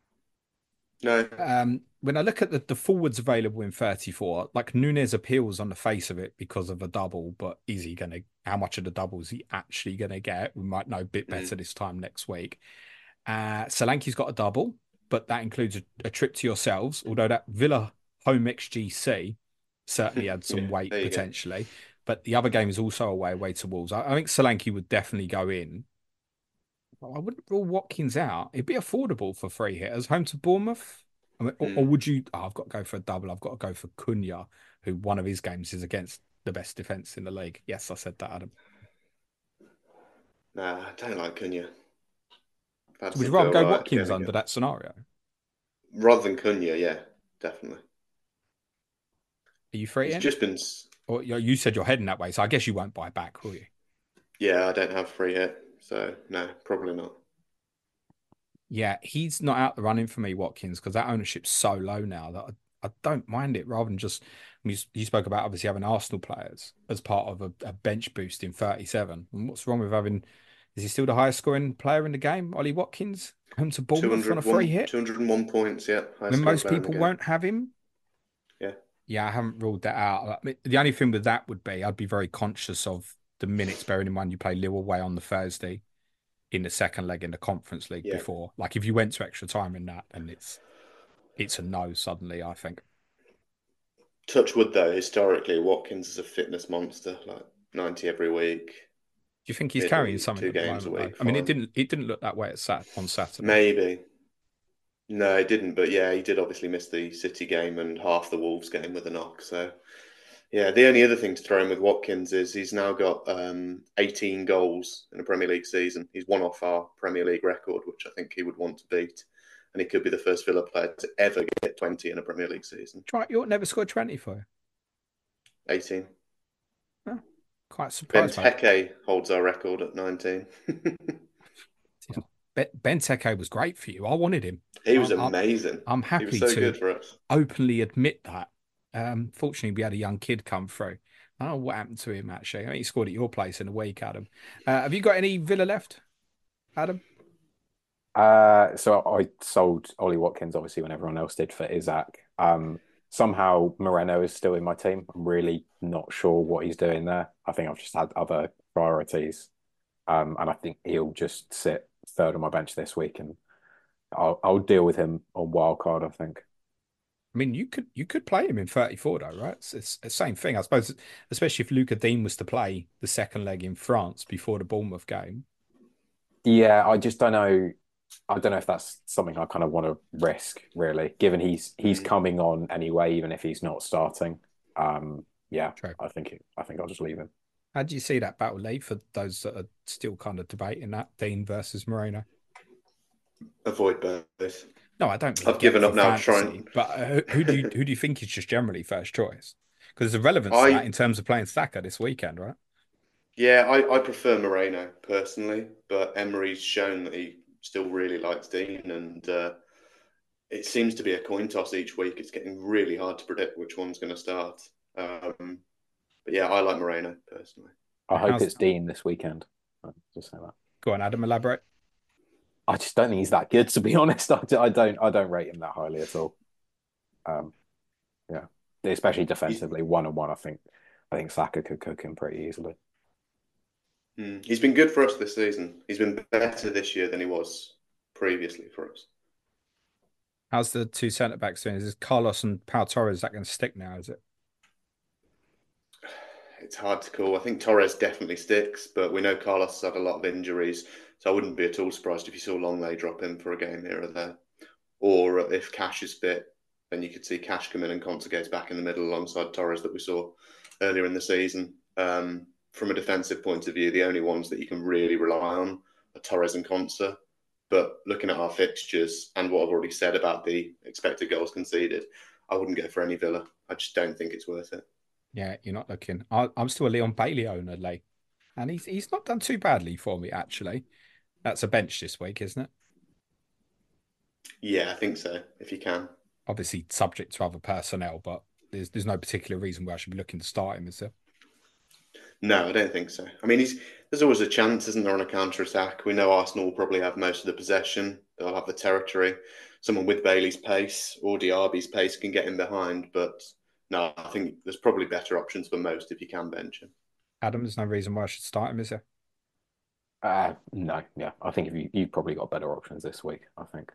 No. When I look at the forwards available in 34, like Nunes appeals on the face of it because of a double, but how much of the double is he actually going to get? We might know a bit better this time next week. Solanke's got a double, but that includes a trip to yourselves, although that Villa home XGC certainly had some weight potentially. But the other game is also away to Wolves. I think Solanke would definitely go in. Well, I wouldn't rule Watkins out. It'd be affordable for free hitters. Home to Bournemouth. I mean, or would you? I've got to go for a double. I've got to go for Cunha who one of his games is against the best defence in the league. Yes, I said that, Adam. Nah, I don't like Cunha. So would you rather go Watkins under that scenario? Rather than Cunha, yeah, definitely. Are you free? He's just been. Or you said you're heading that way, so I guess you won't buy back, will you? Yeah, I don't have free hit, so no, probably not. Yeah, he's not out the running for me, Watkins, because that ownership's so low now that I don't mind it. Rather than just, you spoke about obviously having Arsenal players as part of a bench boost in 37. And what's wrong with having? Is he still the highest scoring player in the game, Ollie Watkins? Home to Bournemouth on a free hit, 201 points. Yeah, when most people won't have him. Yeah, yeah, I haven't ruled that out. I mean, the only thing with that would be I'd be very conscious of the minutes, bearing in mind you play Lille away on the Thursday in the second leg in the Conference League before. Like if you went to extra time in that, and it's a no suddenly, I think. Touch wood though, historically Watkins is a fitness monster, like 90 every week. Do you think he's carrying something 2 games a week? I mean, it didn't look that way on Saturday. Maybe. No, it didn't, but yeah, he did obviously miss the City game and half the Wolves game with a knock. So yeah, the only other thing to throw in with Watkins is he's now got 18 goals in a Premier League season. He's one off our Premier League record, which I think he would want to beat. And he could be the first Villa player to ever get 20 in a Premier League season. Right, you never scored 20 for you? 18. Oh, quite surprised. Benteke holds our record at 19. Benteke was great for you. I wanted him. He was amazing. I'm happy he was so good for us. Openly admit that. Fortunately, we had a young kid come through. I don't know what happened to him, actually. I mean, he scored at your place in a week, Adam. Have you got any Villa left, Adam? So I sold Ollie Watkins, obviously, when everyone else did, for Isak. Somehow Moreno is still in my team. I'm really not sure what he's doing there. I think I've just had other priorities. And I think he'll just sit third on my bench this week, and I'll deal with him on wildcard, I think. I mean, you could play him in 34 though, right? It's the same thing, I suppose, especially if Lucas Digne was to play the second leg in France before the Bournemouth game. Yeah, I just don't know. I don't know if that's something I kind of want to risk, really, given he's coming on anyway, even if he's not starting. Yeah, true. I think I'll just leave him. How do you see that battle, Lee, for those that are still kind of debating that, Digne versus Moreno? Avoid both. No, I don't. I've given up now trying. But who do you think is just generally first choice? Because there's a relevance to that in terms of playing Saka this weekend, right? Yeah, I prefer Moreno personally, but Emery's shown that he still really likes Digne, and it seems to be a coin toss each week. It's getting really hard to predict which one's going to start. But yeah, I like Moreno personally. I hope it's Digne this weekend. I'll just say that. Go on, Adam, elaborate. I just don't think he's that good, to be honest. I don't rate him that highly at all. Yeah, especially defensively, 1-on-1. I think Saka could cook him pretty easily. He's been good for us this season. He's been better this year than he was previously for us. How's the two centre backs doing? Is Carlos and Pau Torres that going to stick now? Is it? It's hard to call. I think Torres definitely sticks, but we know Carlos has had a lot of injuries, so I wouldn't be at all surprised if you saw Longley drop in for a game here or there. Or if Cash is fit, then you could see Cash come in and Konsa goes back in the middle alongside Torres that we saw earlier in the season. From a defensive point of view, the only ones that you can really rely on are Torres and Konsa. But looking at our fixtures and what I've already said about the expected goals conceded, I wouldn't go for any Villa. I just don't think it's worth it. Yeah, you're not looking. I'm still a Leon Bailey owner, Lee. And he's not done too badly for me, actually. That's a bench this week, isn't it? Yeah, I think so, if you can. Obviously, subject to other personnel, but there's no particular reason why I should be looking to start him, is there? No, I don't think so. I mean, there's always a chance, isn't there, on a counter-attack? We know Arsenal will probably have most of the possession. They'll have the territory. Someone with Bailey's pace or Diaby's pace can get in behind, but no, I think there's probably better options for most if you can bench him. Adam, there's no reason why I should start him, is there? No, yeah. I think if you've probably got better options this week, I think.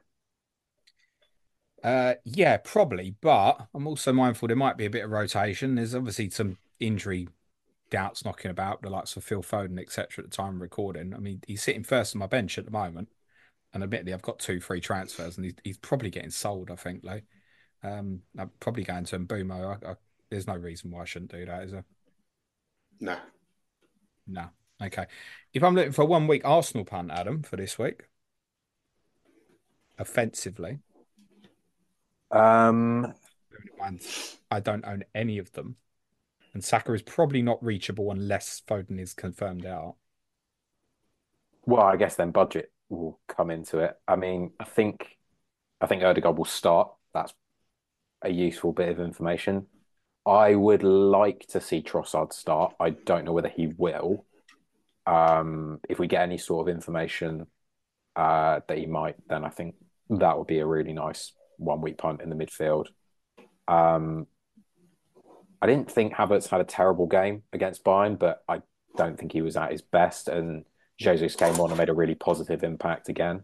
Yeah, probably. But I'm also mindful there might be a bit of rotation. There's obviously some injury doubts knocking about, the likes of Phil Foden, etc. at the time of recording. I mean, he's sitting first on my bench at the moment. And admittedly, I've got 2 free transfers and he's probably getting sold, I think, though. I'm probably going to Mbeumo. There's no reason why I shouldn't do that, is there? No. No. Okay. If I'm looking for a 1 week Arsenal punt, Adam, for this week, offensively, Um, and I don't own any of them, and Saka is probably not reachable unless Foden is confirmed out. well, I guess then budget will come into it. I mean, I think Ødegaard will start. That's a useful bit of information. I would like to see Trossard start. I don't know whether he will. If we get any sort of information that he might, then I think that would be a really nice 1 week punt in the midfield. Um, I didn't think Havertz had a terrible game against Bayern, but I don't think he was at his best. And Jesus came on and made a really positive impact again.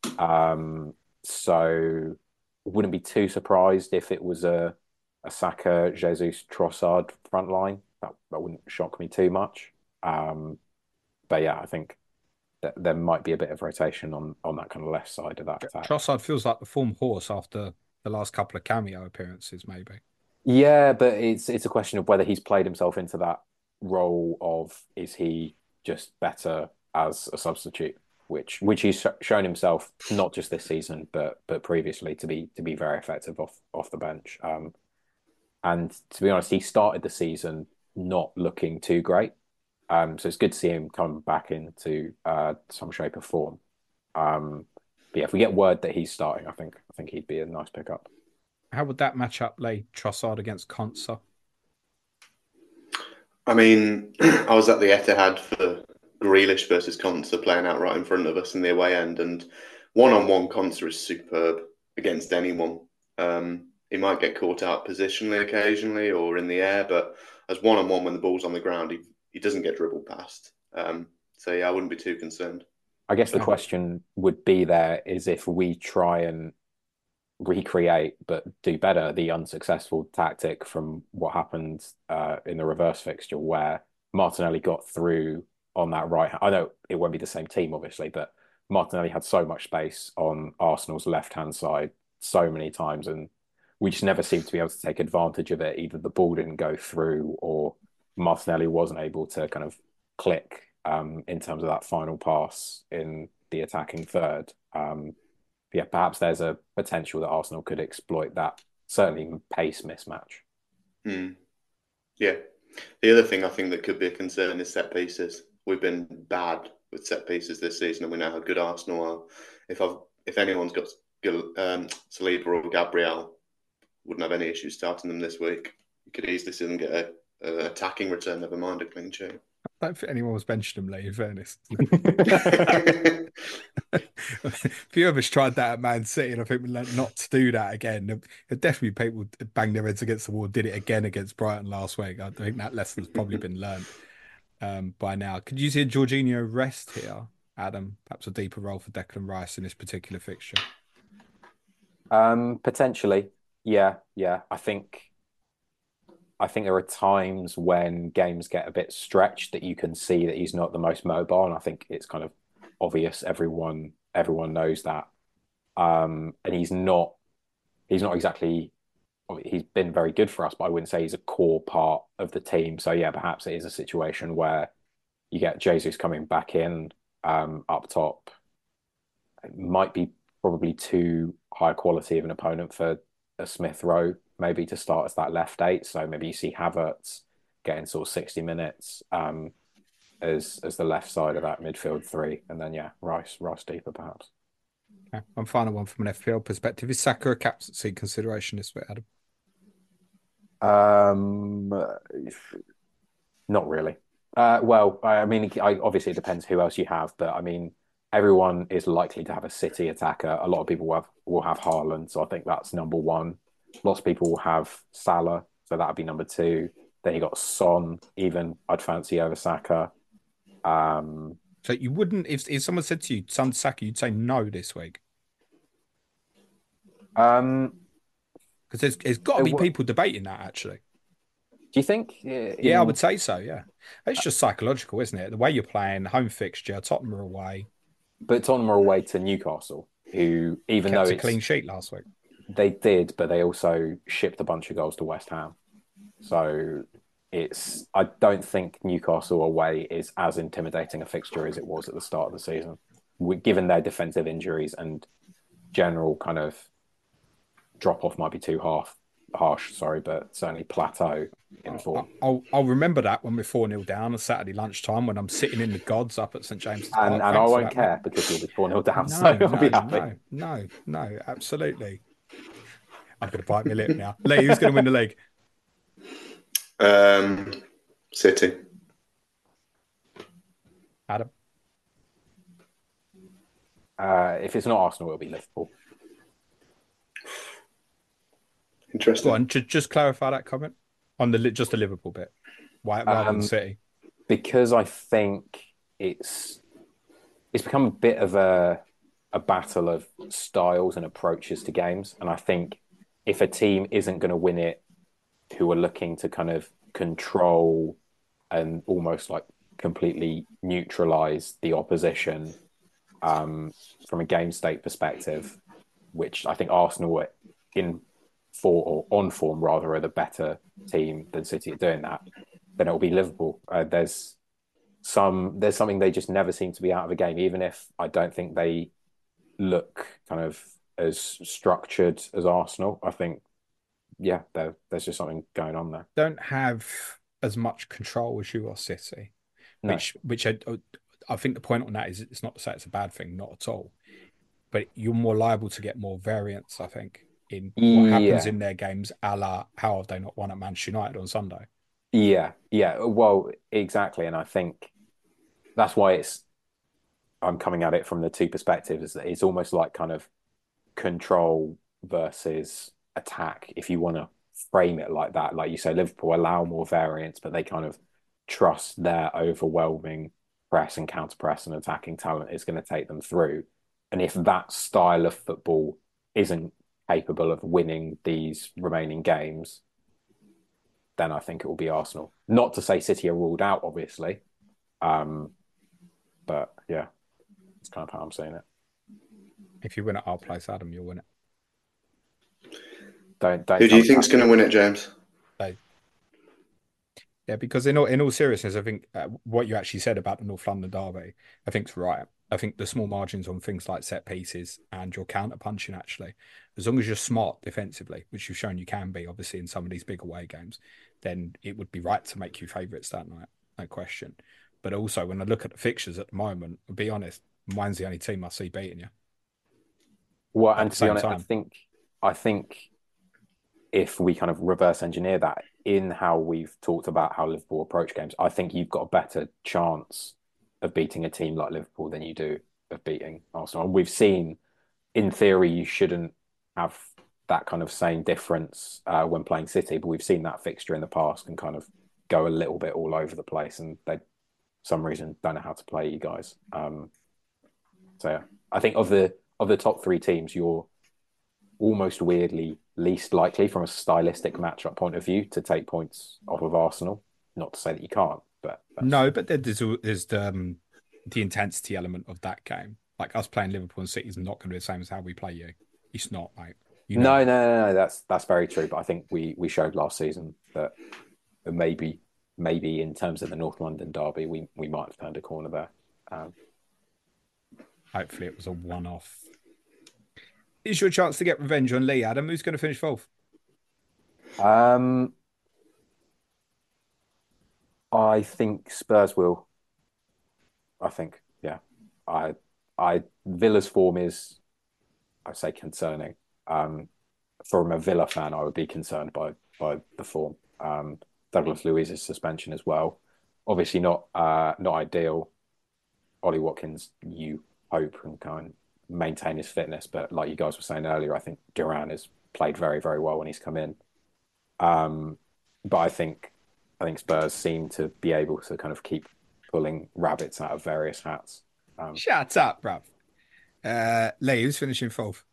So wouldn't be too surprised if it was a Saka, Jesus, Trossard front line. That wouldn't shock me too much. But yeah, I think that there might be a bit of rotation on that kind of left side of that attack. Trossard feels like the form horse after the last couple of cameo appearances, maybe. Yeah, but it's a question of whether he's played himself into that role of is he just better as a substitute, which he's shown himself not just this season but previously to be very effective off the bench. And to be honest, he started the season not looking too great. So it's good to see him come back into some shape or form. But yeah, if we get word that he's starting, I think he'd be a nice pickup. How would that match up, Lee? Trossard against Konsa? I mean, I was at the Etihad for Grealish versus Konsa playing out right in front of us in the away end, and one-on-one Konsa is superb against anyone. He might get caught out positionally occasionally or in the air, but as one-on-one when the ball's on the ground, he doesn't get dribbled past. So yeah, I wouldn't be too concerned. I guess the question would be there is if we try and recreate but do better the unsuccessful tactic from what happened in the reverse fixture where Martinelli got through on that right. I know it won't be the same team, obviously, but Martinelli had so much space on Arsenal's left-hand side so many times, and we just never seemed to be able to take advantage of it. Either the ball didn't go through or Martinelli wasn't able to kind of click in terms of that final pass in the attacking third. Yeah, perhaps there's a potential that Arsenal could exploit that, certainly pace mismatch. Yeah. The other thing I think that could be a concern is set pieces. We've been bad with set pieces this season, and we know how good Arsenal are. If anyone's got Saliba or Gabriel, wouldn't have any issues starting them this week. You could easily see them get an attacking return, never mind a clean sheet. I don't think anyone was benching him, Lee, in fairness. A few of us tried that at Man City, and I think we learned not to do that again. There definitely people banged their heads against the wall, did it again against Brighton last week. I think that lesson's probably been learned by now. Could you see a Jorginho rest here, Adam? Perhaps a deeper role for Declan Rice in this particular fixture? Potentially, yeah. I think there are times when games get a bit stretched that you can see that he's not the most mobile, and I think it's kind of obvious. Everyone knows that, and he's not exactly. He's been very good for us, but I wouldn't say he's a core part of the team. So yeah, perhaps it is a situation where you get Jesus coming back in up top. It might be probably too high quality of an opponent for a Smith Rowe maybe to start as that left eight. So maybe you see Havertz getting sort of 60 minutes as the left side of that midfield three, and then yeah, Rice deeper perhaps. Okay. One final one from an FPL perspective: is Saka a captaincy consideration this week, Adam? Not really. Well, I mean, obviously it depends who else you have, but I mean, everyone is likely to have a City attacker. A lot of people will have Haaland, so I think that's number one. Lots of people will have Salah, so that would be number two. Then you got Son, even I'd fancy over Saka. So you wouldn't, if someone said to you, Son Saka, you'd say no this week? Because there's got to be people debating that, actually. Do you think? Yeah, I would say so, yeah. It's just psychological, isn't it? The way you're playing, home fixture, Tottenham are away. But Tottenham are away to Newcastle, who, even kept though a clean sheet last week. They did, but they also shipped a bunch of goals to West Ham. So I don't think Newcastle away is as intimidating a fixture as it was at the start of the season, given their defensive injuries and general kind of drop off might be too harsh, sorry, but certainly plateau in form. I'll remember that when we're 4-0 down on Saturday lunchtime when I'm sitting in the gods up at St James's Park. And I won't care because you'll be 4-0 down, so I'll be happy. No, absolutely. I'm going to bite my lip now. Lee, who's going to win the league? City. Adam? If it's not Arsenal, it'll be Liverpool. Interesting. Go on, just clarify that comment on just the Liverpool bit. Why rather than City? Because I think it's become a bit of a battle of styles and approaches to games, and I think if a team isn't going to win it, who are looking to kind of control and almost like completely neutralize the opposition from a game state perspective, which I think Arsenal are on form rather are the better team than City at doing that, then it'll be Liverpool. There's something they just never seem to be out of a game, even if I don't think they look kind of as structured as Arsenal. I think, yeah, there's just something going on there. Don't have as much control as you or City, No. which I think the point on that is it's not to say it's a bad thing, not at all, but you're more liable to get more variance, I think, in what happens in their games, a la how have they not won at Manchester United on Sunday? Yeah, well, exactly, and I think that's why I'm coming at it from the two perspectives. It's almost like kind of control versus attack, if you want to frame it like that. Like you say, Liverpool allow more variance, but they kind of trust their overwhelming press and counter press and attacking talent is going to take them through. And if that style of football isn't capable of winning these remaining games, then I think it will be Arsenal. Not to say City are ruled out, obviously. But yeah, it's kind of how I'm saying it. If you win at our place, Adam, you'll win it. Don't Who do you think's going to win it, James? Yeah, because in all seriousness, I think what you actually said about the North London derby, I think is right. I think the small margins on things like set pieces and your counter punching, actually, as long as you're smart defensively, which you've shown you can be, obviously, in some of these big away games, then it would be right to make you favourites that night, no question. But also, when I look at the fixtures at the moment, I'll be honest, mine's the only team I see beating you. Well, and to be honest, I think if we kind of reverse engineer that in how we've talked about how Liverpool approach games, I think you've got a better chance of beating a team like Liverpool than you do of beating Arsenal. And we've seen, in theory, you shouldn't have that kind of same difference when playing City, but we've seen that fixture in the past can kind of go a little bit all over the place, and they, for some reason, don't know how to play you guys. So yeah, I think of the top three teams, you're almost weirdly least likely from a stylistic matchup point of view to take points off of Arsenal. Not to say that you can't, but no, but there's the intensity element of that game. Like us playing Liverpool and City is not going to be the same as how we play you. It's not, mate. No. That's very true. But I think we showed last season that maybe in terms of the North London derby, we might have turned a corner there. Hopefully, it was a one-off. Is your chance to get revenge on Lee, Adam? Who's going to finish fourth? I think Spurs will. I think, yeah. Villa's form is, I'd say, concerning. From a Villa fan, I would be concerned by the form. Douglas Luiz's suspension as well. Obviously not ideal. Ollie Watkins, you hope and kind of maintain his fitness, but like you guys were saying earlier, I think Duran has played very, very well when he's come in. But I think Spurs seem to be able to kind of keep pulling rabbits out of various hats. Shut up, bruv. Lee, who's finishing fourth?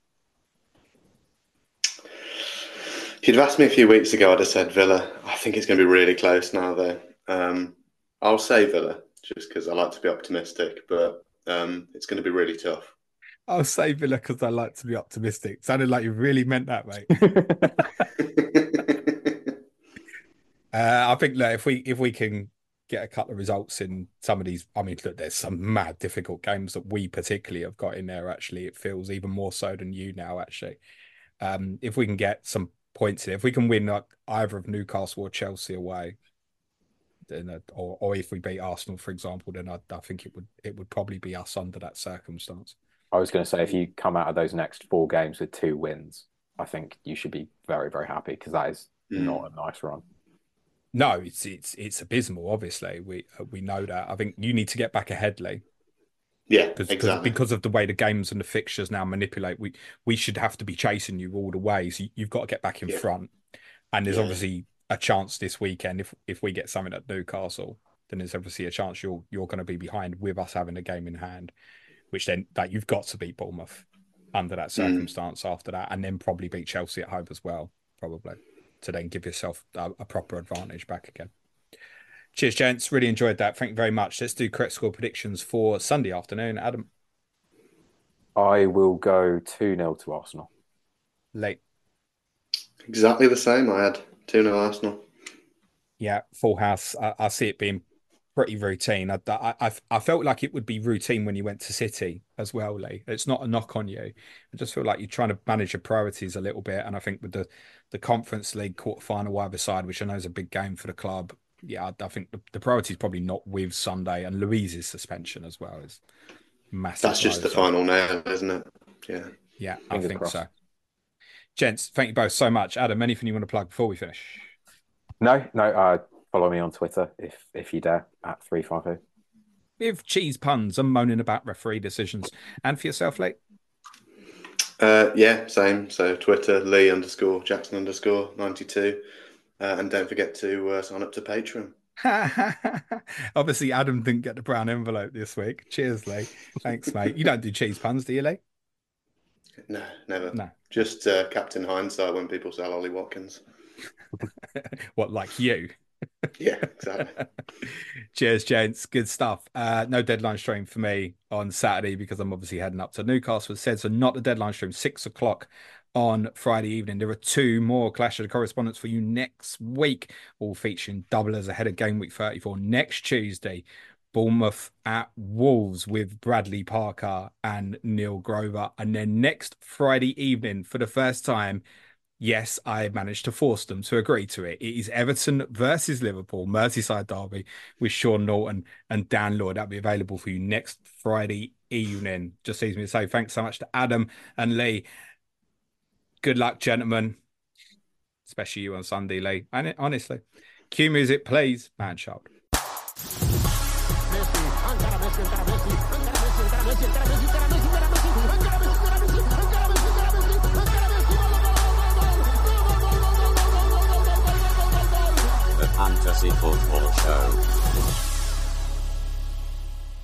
If you'd have asked me a few weeks ago, I'd have said Villa. I think it's going to be really close now, though. I'll say Villa just because I like to be optimistic, but it's going to be really tough. I'll say Villa because I like to be optimistic. Sounded like you really meant that, mate. I think look, if we can get a couple of results in some of these, I mean, look, there's some mad difficult games that we particularly have got in there. Actually, it feels even more so than you now. Actually, if we can get some points in, if we can win like either of Newcastle or Chelsea away, then or if we beat Arsenal, for example, then I think it would probably be us under that circumstance. I was going to say, if you come out of those next 4 games with 2 wins, I think you should be very, very happy, because that is not a nice run. No, it's abysmal. Obviously, we know that. I think you need to get back ahead, Lee. Yeah, exactly. Because of the way the games and the fixtures now manipulate, we should have to be chasing you all the way. So you've got to get back in front. And there's obviously a chance this weekend, if we get something at Newcastle, then there's obviously a chance you're going to be behind with us having a game in hand, which then that you've got to beat Bournemouth under that circumstance after that, and then probably beat Chelsea at home as well, probably, to then give yourself a proper advantage back again. Cheers, gents. Really enjoyed that. Thank you very much. Let's do correct score predictions for Sunday afternoon. Adam? I will go 2-0 to Arsenal. Late. Exactly the same. I had 2-0 Arsenal. Yeah, full house. I see it being pretty routine. I felt like it would be routine when you went to City as well, Lee. It's not a knock on you. I just feel like you're trying to manage your priorities a little bit. And I think with the Conference League quarterfinal either side, which I know is a big game for the club, yeah, I think the priority is probably not with Sunday, and Louise's suspension as well is massive. That's just the final nail, isn't it? Yeah. Yeah, I think so. Gents, thank you both so much. Adam, anything you want to plug before we finish? No. Follow me on Twitter if you dare, at 350. With cheese puns and moaning about referee decisions. And for yourself, Lee? Yeah, same. So Twitter, Lee_Jackson_92. And don't forget to sign up to Patreon. Obviously, Adam didn't get the brown envelope this week. Cheers, Lee. Thanks, mate. You don't do cheese puns, do you, Lee? No, never. No. Just Captain Hindsight when people say Ollie Watkins. What, like you? Yeah, exactly. Cheers, gents. Good stuff. No deadline stream for me on Saturday because I'm obviously heading up to Newcastle. So not the deadline stream, 6 o'clock on Friday evening. There are 2 more Clash of the Correspondents for you next week, all featuring doublers ahead of game week 34 next Tuesday. Bournemouth at Wolves with Bradley Parker and Neil Grover. And then next Friday evening, for the first time, yes, I managed to force them to agree to it. It is Everton versus Liverpool, Merseyside derby with Sean Norton and Dan Lloyd. That'll be available for you next Friday evening. Just leaves me to say thanks so much to Adam and Lee. Good luck, gentlemen. Especially you on Sunday, Lee. And honestly, cue music, please. Man child. The Fantasy Football Show.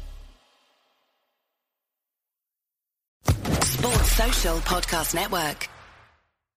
Sports Social Podcast Network.